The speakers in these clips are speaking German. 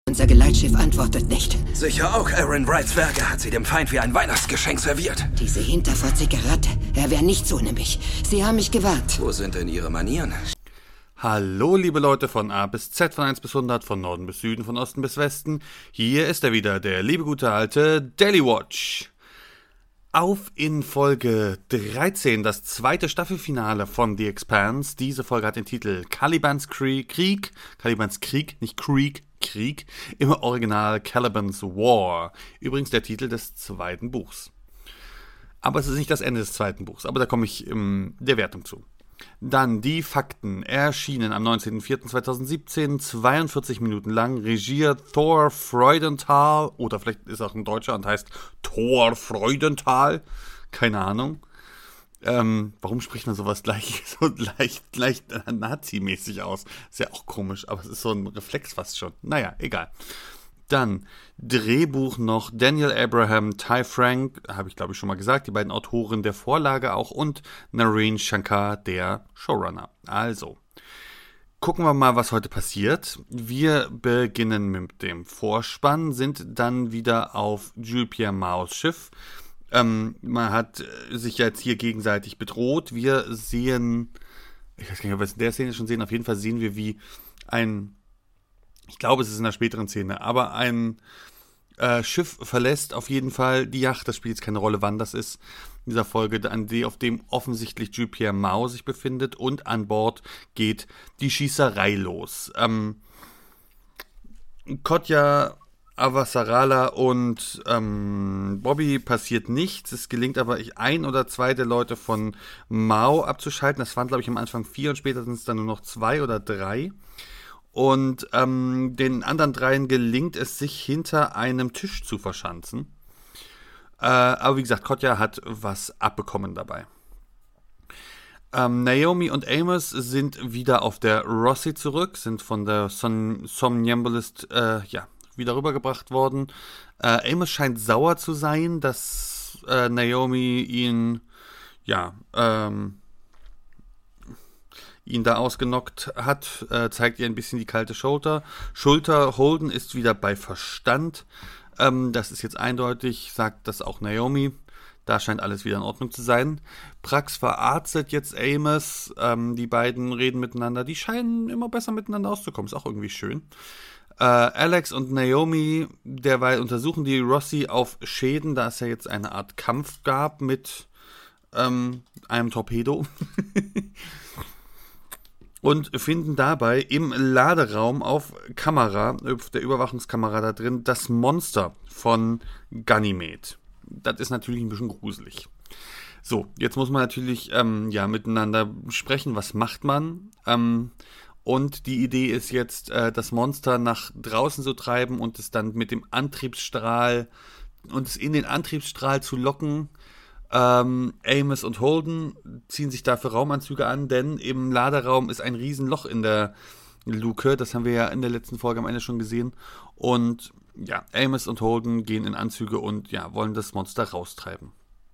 Unser Geleitschiff antwortet nicht. Sicher auch, Aaron Wrights Werke hat sie dem Feind wie ein Weihnachtsgeschenk serviert. Diese hinterfotzige Ratte, er wäre nichts ohne mich. Sie haben mich gewarnt. Wo sind denn Ihre Manieren? Hallo liebe Leute von A bis Z, von 1 bis 100, von Norden bis Süden, von Osten bis Westen. Hier ist er wieder, der liebe gute alte Daily Watch. Auf in Folge 13, das zweite Staffelfinale von The Expanse. Diese Folge hat den Titel Caliban's Krieg, nicht Krieg, im Original Caliban's War. Übrigens der Titel des zweiten Buchs. Aber es ist nicht das Ende des zweiten Buchs, aber da komme ich in der Wertung zu. Dann die Fakten, erschienen am 19.04.2017, 42 Minuten lang, Regie Thor Freudenthal, oder vielleicht ist auch ein Deutscher und heißt Thor Freudenthal, keine Ahnung. Warum spricht man sowas gleich so leicht Nazi-mäßig aus? Ist ja auch komisch, aber es ist so ein Reflex fast schon. Naja, egal. Dann Drehbuch noch Daniel Abraham, Ty Frank, habe ich glaube ich schon mal gesagt, die beiden Autoren der Vorlage auch, und Naren Shankar, der Showrunner. Also, gucken wir mal, was heute passiert. Wir beginnen mit dem Vorspann, sind dann wieder auf Jules Pierre Maus Schiff. Man hat sich jetzt hier gegenseitig bedroht. Wir sehen, ich weiß gar nicht, ob wir es in der Szene schon sehen, auf jeden Fall sehen wir, wie ich glaube, es ist in einer späteren Szene, aber ein Schiff verlässt auf jeden Fall die Yacht. Das spielt jetzt keine Rolle, wann das ist in dieser Folge, auf dem offensichtlich Jules Pierre Mao sich befindet, und an Bord geht die Schießerei los. Kotja, Avasarala und Bobby passiert nichts. Es gelingt aber, ein oder zwei der Leute von Mao abzuschalten. Das waren, glaube ich, am Anfang 4 und später sind es dann nur noch 2 oder 3. Und den anderen 3 gelingt es, sich hinter einem Tisch zu verschanzen. Aber wie gesagt, Kotja hat was abbekommen dabei. Naomi und Amos sind wieder auf der Rossi zurück, sind von der Somnambulist wieder rübergebracht worden. Amos scheint sauer zu sein, dass Naomi ihn da ausgenockt hat, zeigt ihr ein bisschen die kalte Schulter. Holden ist wieder bei Verstand. Das ist jetzt eindeutig, sagt das auch Naomi. Da scheint alles wieder in Ordnung zu sein. Prax verarztet jetzt Amos. Die beiden reden miteinander. Die scheinen immer besser miteinander auszukommen. Ist auch irgendwie schön. Alex und Naomi derweil untersuchen die Rossi auf Schäden, da es ja jetzt eine Art Kampf gab mit einem Torpedo. Und finden dabei im Laderaum auf der Überwachungskamera da drin, das Monster von Ganymed. Das ist natürlich ein bisschen gruselig. So, jetzt muss man natürlich miteinander sprechen, was macht man? Und die Idee ist jetzt, das Monster nach draußen zu treiben und es dann mit dem Antriebsstrahl in den Antriebsstrahl zu locken. Amos und Holden ziehen sich dafür Raumanzüge an, denn im Laderaum ist ein Riesenloch in der Luke. Das haben wir ja in der letzten Folge am Ende schon gesehen. Und ja, Amos und Holden gehen in Anzüge und wollen das Monster raustreiben.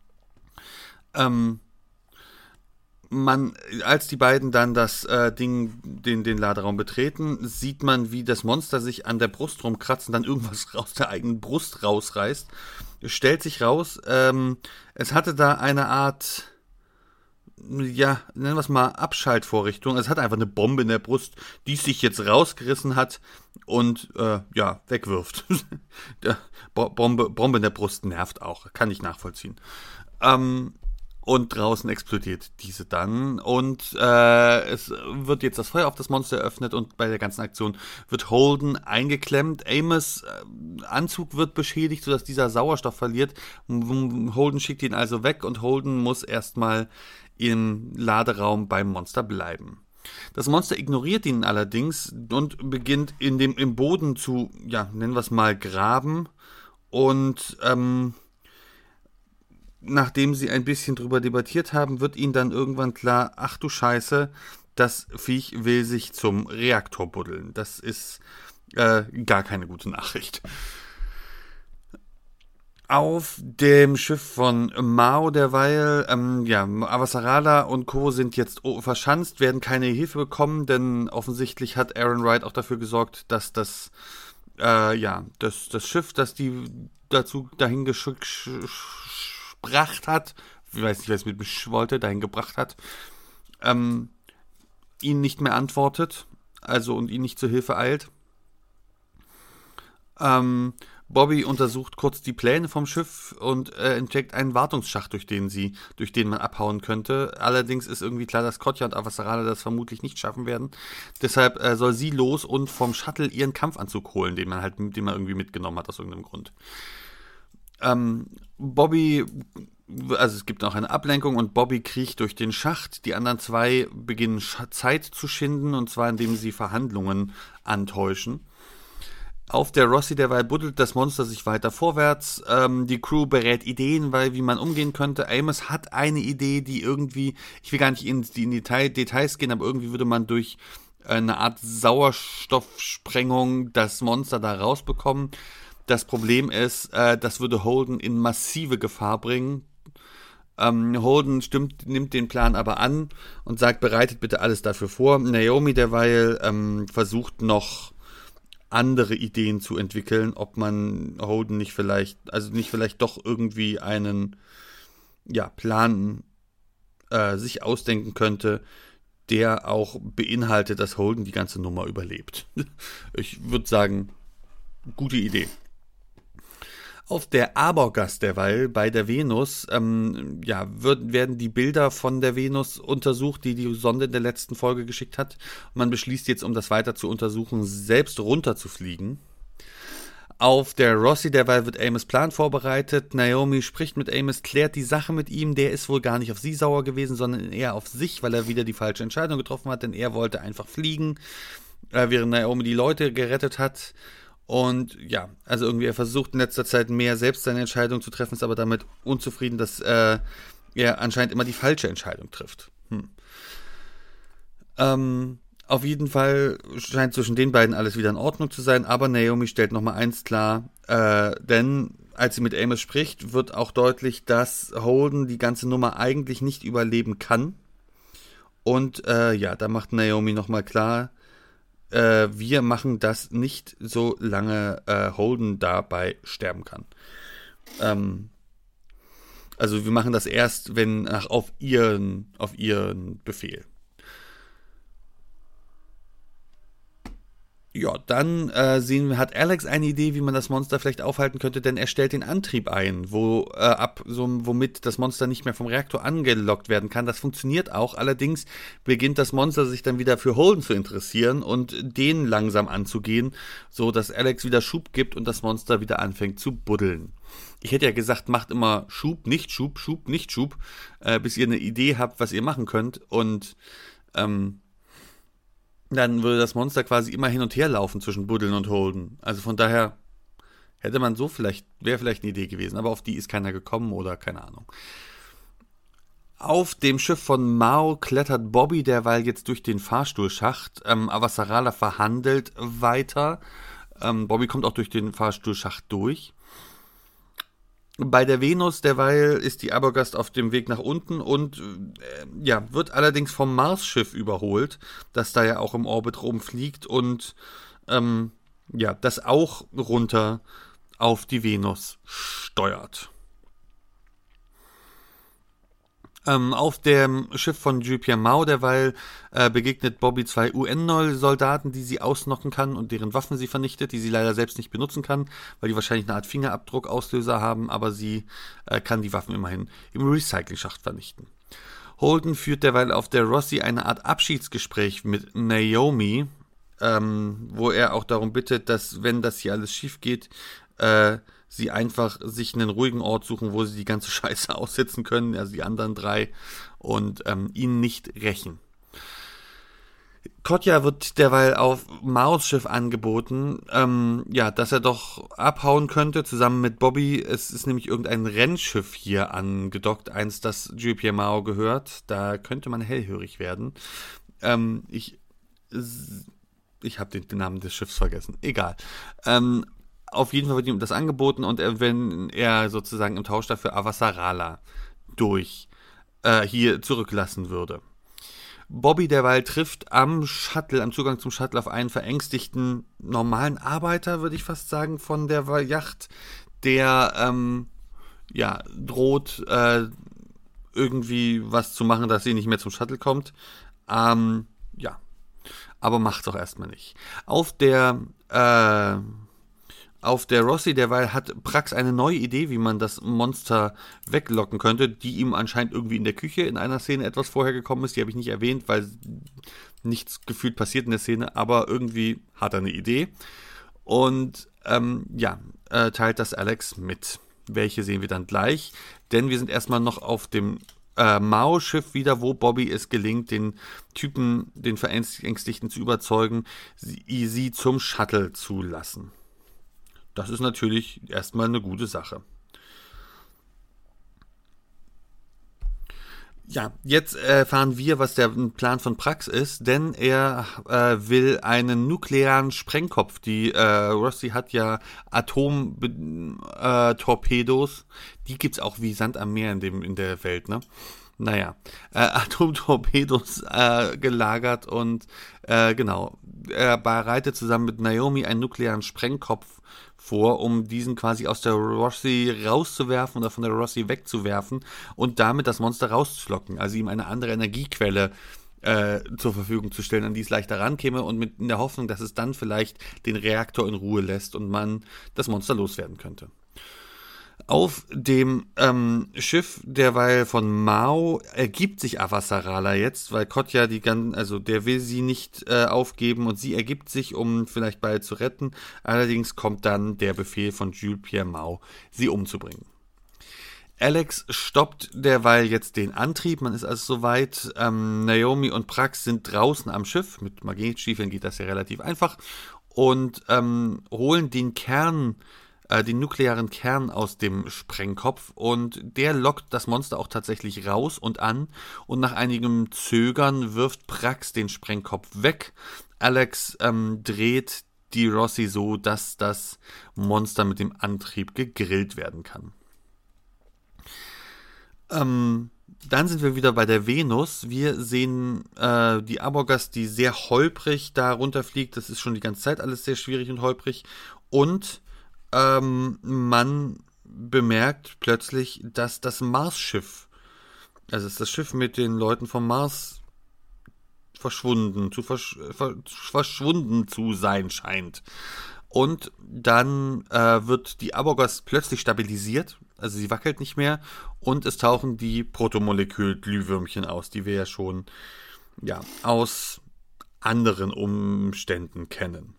Als die beiden dann das den Laderaum betreten, sieht man, wie das Monster sich an der Brust rumkratzt und dann irgendwas aus der eigenen Brust rausreißt. Es stellt sich raus, es hatte da eine Art, nennen wir es mal Abschaltvorrichtung. Es hat einfach eine Bombe in der Brust, die sich jetzt rausgerissen hat und wegwirft. Bombe in der Brust nervt auch, kann ich nachvollziehen. Und draußen explodiert diese dann und es wird jetzt das Feuer auf das Monster eröffnet und bei der ganzen Aktion wird Holden eingeklemmt. Amos' Anzug wird beschädigt, sodass dieser Sauerstoff verliert. Holden schickt ihn also weg und Holden muss erstmal im Laderaum beim Monster bleiben. Das Monster ignoriert ihn allerdings und beginnt im Boden zu, nennen wir es mal, graben und nachdem sie ein bisschen drüber debattiert haben, wird ihnen dann irgendwann klar, ach du Scheiße, das Viech will sich zum Reaktor buddeln. Das ist gar keine gute Nachricht. Auf dem Schiff von Mao derweil, Avasarala und Co. sind jetzt verschanzt, werden keine Hilfe bekommen, denn offensichtlich hat Aaron Wright auch dafür gesorgt, dass das das Schiff, das die dahin gebracht hat, ich weiß nicht, was es mit mich wollte, dahin gebracht hat, ihn nicht mehr antwortet, also und ihn nicht zur Hilfe eilt. Bobby untersucht kurz die Pläne vom Schiff und entdeckt einen Wartungsschacht, durch den man abhauen könnte. Allerdings ist irgendwie klar, dass Kotja und Avasarala das vermutlich nicht schaffen werden. Deshalb soll sie los und vom Shuttle ihren Kampfanzug holen, den man irgendwie mitgenommen hat aus irgendeinem Grund. Bobby, also es gibt auch eine Ablenkung und Bobby kriecht durch den Schacht. Die anderen zwei beginnen Zeit zu schinden, und zwar indem sie Verhandlungen antäuschen. Auf der Rossi derweil buddelt das Monster sich weiter vorwärts. Die Crew berät Ideen, wie man umgehen könnte. Amos hat eine Idee, die irgendwie, ich will gar nicht in die Details gehen, aber irgendwie würde man durch eine Art Sauerstoffsprengung das Monster da rausbekommen. Das Problem ist, das würde Holden in massive Gefahr bringen. Holden nimmt den Plan aber an und sagt, bereitet bitte alles dafür vor. Naomi derweil versucht noch andere Ideen zu entwickeln, ob man Holden nicht vielleicht doch irgendwie einen Plan sich ausdenken könnte, der auch beinhaltet, dass Holden die ganze Nummer überlebt. Ich würde sagen, gute Idee. Auf der Arbogast derweil bei der Venus werden die Bilder von der Venus untersucht, die Sonde in der letzten Folge geschickt hat. Und man beschließt jetzt, um das weiter zu untersuchen, selbst runterzufliegen. Auf der Rossi derweil wird Amos' Plan vorbereitet. Naomi spricht mit Amos, klärt die Sache mit ihm. Der ist wohl gar nicht auf sie sauer gewesen, sondern eher auf sich, weil er wieder die falsche Entscheidung getroffen hat, denn er wollte einfach fliegen, während Naomi die Leute gerettet hat. Und ja, also irgendwie er versucht in letzter Zeit mehr selbst seine Entscheidung zu treffen, ist aber damit unzufrieden, dass er anscheinend immer die falsche Entscheidung trifft. Auf jeden Fall scheint zwischen den beiden alles wieder in Ordnung zu sein, aber Naomi stellt nochmal eins klar, denn als sie mit Amos spricht, wird auch deutlich, dass Holden die ganze Nummer eigentlich nicht überleben kann. Und da macht Naomi nochmal klar, wir machen das nicht, solange Holden dabei sterben kann. Also wir machen das erst, wenn auf ihren Befehl. Ja, dann hat Alex eine Idee, wie man das Monster vielleicht aufhalten könnte, denn er stellt den Antrieb ein, womit das Monster nicht mehr vom Reaktor angelockt werden kann. Das funktioniert auch, allerdings beginnt das Monster sich dann wieder für Holden zu interessieren und den langsam anzugehen, so dass Alex wieder Schub gibt und das Monster wieder anfängt zu buddeln. Ich hätte ja gesagt, macht immer Schub, nicht Schub, Schub, nicht Schub, bis ihr eine Idee habt, was ihr machen könnt, und dann würde das Monster quasi immer hin und her laufen zwischen Buddeln und Holden. Also von daher hätte man wäre vielleicht eine Idee gewesen, aber auf die ist keiner gekommen oder keine Ahnung. Auf dem Schiff von Mao klettert Bobby derweil jetzt durch den Fahrstuhlschacht. Avasarala verhandelt weiter. Bobby kommt auch durch den Fahrstuhlschacht durch. Bei der Venus derweil ist die Arbogast auf dem Weg nach unten und wird allerdings vom Mars-Schiff überholt, das da ja auch im Orbit rumfliegt und das auch runter auf die Venus steuert. Auf dem Schiff von Jupier Mao derweil begegnet Bobby 2 UN-Soldaten, die sie ausnocken kann und deren Waffen sie vernichtet, die sie leider selbst nicht benutzen kann, weil die wahrscheinlich eine Art Fingerabdruckauslöser haben, aber sie kann die Waffen immerhin im Recycling-Schacht vernichten. Holden führt derweil auf der Rossi eine Art Abschiedsgespräch mit Naomi, wo er auch darum bittet, dass, wenn das hier alles schief geht, sie einfach sich einen ruhigen Ort suchen, wo sie die ganze Scheiße aussitzen können, also die anderen drei, und ihn nicht rächen. Kotja wird derweil auf Maos Schiff angeboten, dass er doch abhauen könnte, zusammen mit Bobby. Es ist nämlich irgendein Rennschiff hier angedockt, eins, das Jupier Mao gehört. Da könnte man hellhörig werden. Ich habe den Namen des Schiffs vergessen. Egal. Auf jeden Fall wird ihm das angeboten, und wenn er sozusagen im Tausch dafür Avasarala hier zurücklassen würde. Bobby derweil trifft am Zugang zum Shuttle auf einen verängstigten, normalen Arbeiter, würde ich fast sagen, von der Yacht, der droht, irgendwie was zu machen, dass sie nicht mehr zum Shuttle kommt. Aber macht's auch erstmal nicht. Auf der Rossi derweil hat Prax eine neue Idee, wie man das Monster weglocken könnte, die ihm anscheinend irgendwie in der Küche in einer Szene etwas vorher gekommen ist. Die habe ich nicht erwähnt, weil nichts gefühlt passiert in der Szene, aber irgendwie hat er eine Idee. Und teilt das Alex mit. Welche sehen wir dann gleich, denn wir sind erstmal noch auf dem Mao-Schiff wieder, wo Bobby es gelingt, den Typen, den Verängstigten zu überzeugen, sie zum Shuttle zu lassen. Das ist natürlich erstmal eine gute Sache. Ja, jetzt erfahren wir, was der Plan von Prax ist, denn er will einen nuklearen Sprengkopf. Die Rossi hat ja Atomtorpedos, die gibt's auch wie Sand am Meer in der Welt, ne? Naja, Atomtorpedos gelagert und er bereitet zusammen mit Naomi einen nuklearen Sprengkopf vor, um diesen quasi aus der Rossi rauszuwerfen oder von der Rossi wegzuwerfen und damit das Monster rauszulocken, also ihm eine andere Energiequelle zur Verfügung zu stellen, an die es leichter rankäme und in der Hoffnung, dass es dann vielleicht den Reaktor in Ruhe lässt und man das Monster loswerden könnte. Auf dem Schiff derweil von Mao ergibt sich Avasarala jetzt, weil Kotja der will sie nicht aufgeben und sie ergibt sich, um vielleicht beide zu retten. Allerdings kommt dann der Befehl von Jules Pierre Mao, sie umzubringen. Alex stoppt derweil jetzt den Antrieb, man ist also soweit. Naomi und Prax sind draußen am Schiff, mit Magnetstiefeln geht das ja relativ einfach, und holen den nuklearen Kern aus dem Sprengkopf und der lockt das Monster auch tatsächlich raus und an und nach einigem Zögern wirft Prax den Sprengkopf weg. Alex dreht die Rossi so, dass das Monster mit dem Antrieb gegrillt werden kann. Dann sind wir wieder bei der Venus. Wir sehen die Arbogast, die sehr holprig da runterfliegt. Das ist schon die ganze Zeit alles sehr schwierig und holprig. Und man bemerkt plötzlich, dass das Mars-Schiff, also das Schiff mit den Leuten vom Mars, verschwunden zu sein scheint. Und dann wird die Arbogast plötzlich stabilisiert, also sie wackelt nicht mehr und es tauchen die Protomolekül-Glühwürmchen aus, die wir ja schon aus anderen Umständen kennen.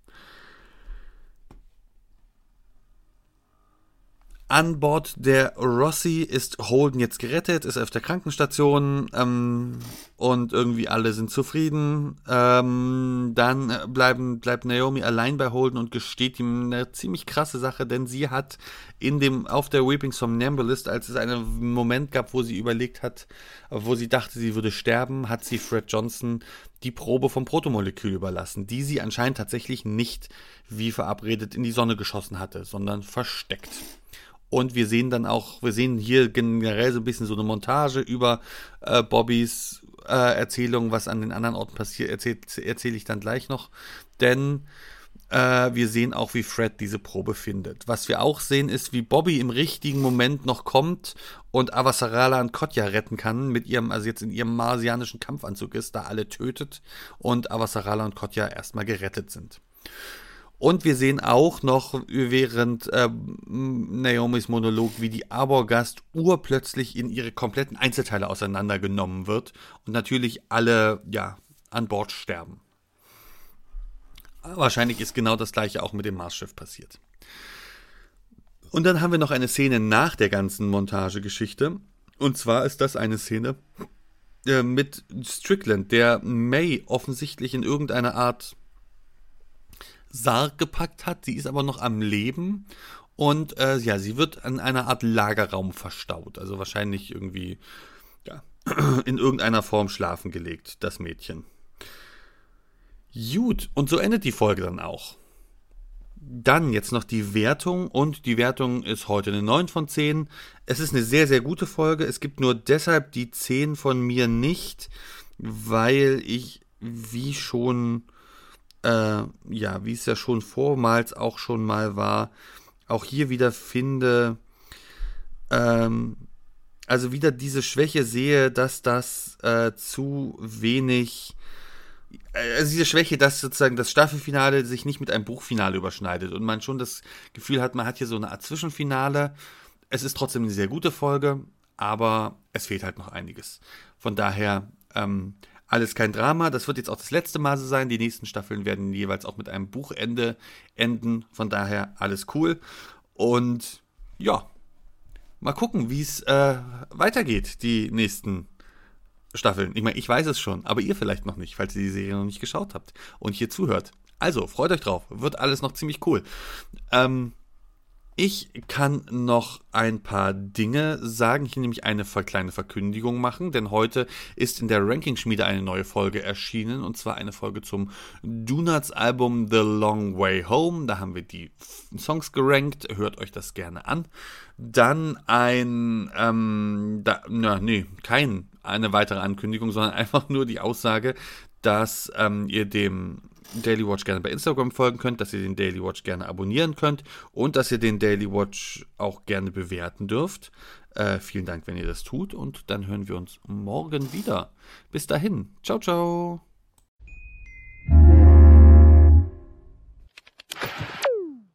An Bord der Rossi ist Holden jetzt gerettet, ist auf der Krankenstation und irgendwie alle sind zufrieden. Dann bleibt Naomi allein bei Holden und gesteht ihm eine ziemlich krasse Sache, denn sie hat auf der Weeping Somnambulist, als es einen Moment gab, wo sie überlegt hat, wo sie dachte, sie würde sterben, hat sie Fred Johnson die Probe vom Protomolekül überlassen, die sie anscheinend tatsächlich nicht wie verabredet in die Sonne geschossen hatte, sondern versteckt. Und wir sehen hier generell so ein bisschen so eine Montage über Bobbys Erzählung, was an den anderen Orten passiert, erzähle ich dann gleich noch. Denn wir sehen auch, wie Fred diese Probe findet. Was wir auch sehen, ist, wie Bobby im richtigen Moment noch kommt und Avasarala und Kotja retten kann, also jetzt in ihrem marsianischen Kampfanzug ist, da alle tötet und Avasarala und Kotja erstmal gerettet sind. Und wir sehen auch noch während Naomis Monolog, wie die Arbogast urplötzlich in ihre kompletten Einzelteile auseinandergenommen wird und natürlich alle an Bord sterben. Wahrscheinlich ist genau das gleiche auch mit dem Marsschiff passiert. Und dann haben wir noch eine Szene nach der ganzen Montagegeschichte. Und zwar ist das eine Szene mit Strickland, der May offensichtlich in irgendeiner Art Sarg gepackt hat. Sie ist aber noch am Leben und sie wird an einer Art Lagerraum verstaut. Also wahrscheinlich irgendwie in irgendeiner Form schlafen gelegt, das Mädchen. Gut, und so endet die Folge dann auch. Dann jetzt noch die Wertung und die Wertung ist heute eine 9 von 10. Es ist eine sehr, sehr gute Folge. Es gibt nur deshalb die 10 von mir nicht, weil ich, wie es ja schon vormals auch schon mal war, auch hier wieder finde, also wieder diese Schwäche sehe, dass das zu wenig, also diese Schwäche, dass sozusagen das Staffelfinale sich nicht mit einem Buchfinale überschneidet und man schon das Gefühl hat, man hat hier so eine Art Zwischenfinale. Es ist trotzdem eine sehr gute Folge, aber es fehlt halt noch einiges. Von daher, alles kein Drama. Das wird jetzt auch das letzte Mal so sein. Die nächsten Staffeln werden jeweils auch mit einem Buchende enden. Von daher alles cool. Und ja, mal gucken, wie es weitergeht, die nächsten Staffeln. Ich meine, ich weiß es schon, aber ihr vielleicht noch nicht, falls ihr die Serie noch nicht geschaut habt und hier zuhört. Also, freut euch drauf. Wird alles noch ziemlich cool. Ich kann noch ein paar Dinge sagen, hier nämlich eine kleine Verkündigung machen, denn heute ist in der Rankingschmiede eine neue Folge erschienen, und zwar eine Folge zum Donuts Album The Long Way Home. Da haben wir die Songs gerankt, hört euch das gerne an. Dann keine weitere Ankündigung, sondern einfach nur die Aussage, dass ihr dem Daily Watch gerne bei Instagram folgen könnt, dass ihr den Daily Watch gerne abonnieren könnt und dass ihr den Daily Watch auch gerne bewerten dürft. Vielen Dank, wenn ihr das tut, und dann hören wir uns morgen wieder. Bis dahin. Ciao, ciao.